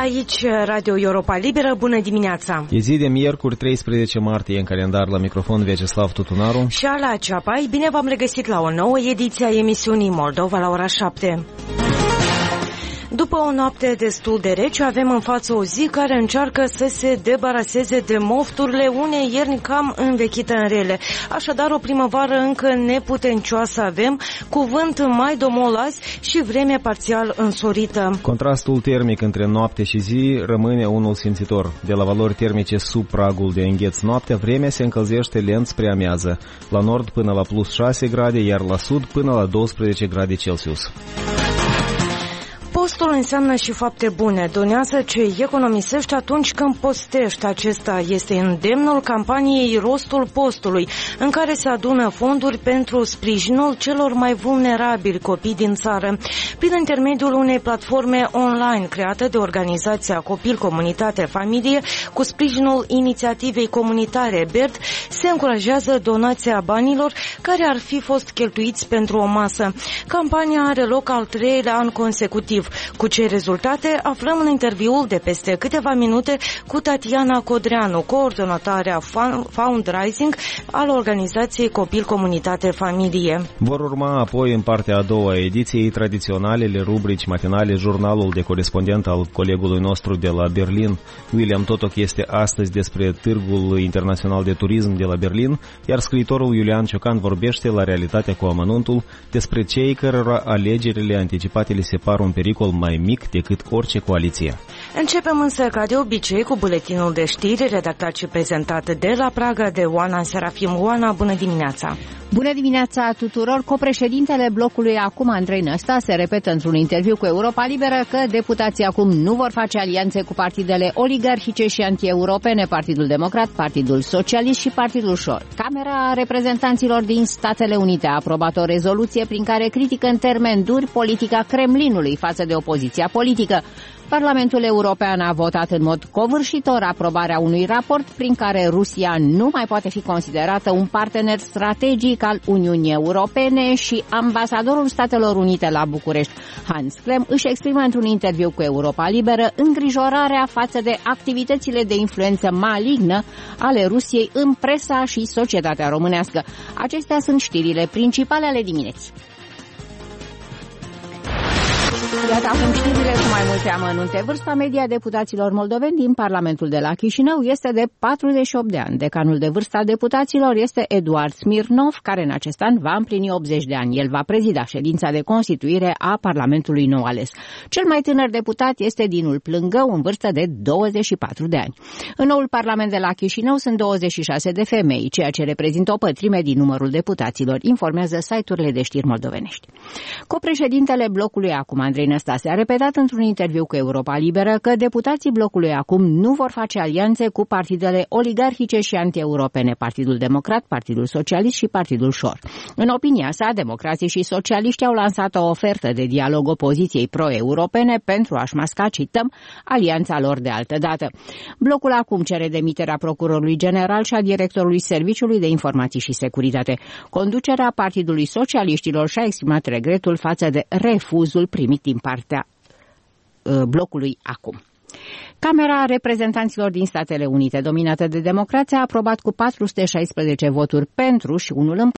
Aici Radio Europa Liberă, bună dimineața! E zi de miercuri, 13 martie, în calendar. La microfon Vyacheslav Tutunaru și Ala Ceapai. Bine v-am regăsit la o nouă ediție a emisiunii Moldova la ora 7. După o noapte destul de rece, avem în față o zi care încearcă să se debaraseze de mofturile unei ierni cam învechite în rele. Așadar, o primăvară încă neputencioasă avem, cu vânt mai domol azi și vreme parțial însorită. Contrastul termic între noapte și zi rămâne unul simțitor. De la valori termice sub pragul de îngheț noaptea, vremea se încălzește lent spre amiază, la nord până la plus 6 grade, iar la sud până la 12 grade Celsius. Postul înseamnă și fapte bune. Donează ce economisești atunci când postești. Acesta este îndemnul campaniei Rostul Postului, în care se adună fonduri pentru sprijinul celor mai vulnerabili copii din țară. Prin intermediul unei platforme online creată de organizația Copil, Comunitate, Familie, cu sprijinul inițiativei comunitare BERD, se încurajează donația banilor care ar fi fost cheltuiți pentru o masă. Campania are loc al 3-lea an consecutiv. Cu ce rezultate aflăm în interviul de peste câteva minute cu Tatiana Codreanu, coordonatoarea fundraising al organizației Copil, Comunitate, Familie. Vor urma apoi în partea a doua a ediției tradiționalele rubrici matinale. Jurnalul de corespondent al colegului nostru de la Berlin, William Totoc, este astăzi despre Târgul Internațional de Turism de la Berlin, iar scriitorul Iulian Ciocan vorbește la Realitatea cu amănuntul despre cei cărora alegerile anticipate le se par un pericol mai mic decât orice coaliție. Începem însă, ca de obicei, cu buletinul de știri redactat și prezentat de la Praga de Oana Serafim. Oana, bună dimineața! Bună dimineața tuturor! Copreședintele blocului Acum, Andrei Năstase, repetă într-un interviu cu Europa Liberă că deputații acum nu vor face alianțe cu partidele oligarhice și anti-europene, Partidul Democrat, Partidul Socialist și Partidul Șor. Camera Reprezentanților din Statele Unite a aprobat o rezoluție prin care critică în termeni duri politica Kremlinului față de opoziția politică. Parlamentul European a votat în mod covârșitor aprobarea unui raport prin care Rusia nu mai poate fi considerată un partener strategic al Uniunii Europene și ambasadorul Statelor Unite la București, Hans Klem, își exprimă într-un interviu cu Europa Liberă îngrijorarea față de activitățile de influență malignă ale Rusiei în presa și societatea românească. Acestea sunt știrile principale ale dimineții. Iată acum știrile cu mai multe amănunte. Vârsta media a deputaților moldoveni din Parlamentul de la Chișinău este de 48 de ani. Decanul de vârstă a deputaților este Eduard Smirnov, care în acest an va împlini 80 de ani. El va prezida ședința de constituire a Parlamentului nou ales. Cel mai tânăr deputat este Dinul Plângău, în vârstă de 24 de ani. În noul Parlament de la Chișinău sunt 26 de femei, ceea ce reprezintă o pătrime din numărul deputaților, informează site-urile de știri moldovenești. Copreședintele blocului Acum, Andrei Năstase, a repetat într-un interviu cu Europa Liberă că deputații blocului Acum nu vor face alianțe cu partidele oligarhice și anti-europene, Partidul Democrat, Partidul Socialist și Partidul Șor. În opinia sa, democrații și socialiștii au lansat o ofertă de dialog opoziției pro-europene pentru a-și masca, cităm, alianța lor de altă dată. Blocul Acum cere demiterea procurorului general și a directorului Serviciului de Informații și Securitate. Conducerea Partidului Socialiștilor și-a exprimat regretul față de refuzul primit din partea blocului Acum. Camera Reprezentanților din Statele Unite, dominată de democrație, a aprobat cu 416 voturi pentru și unul împotrivă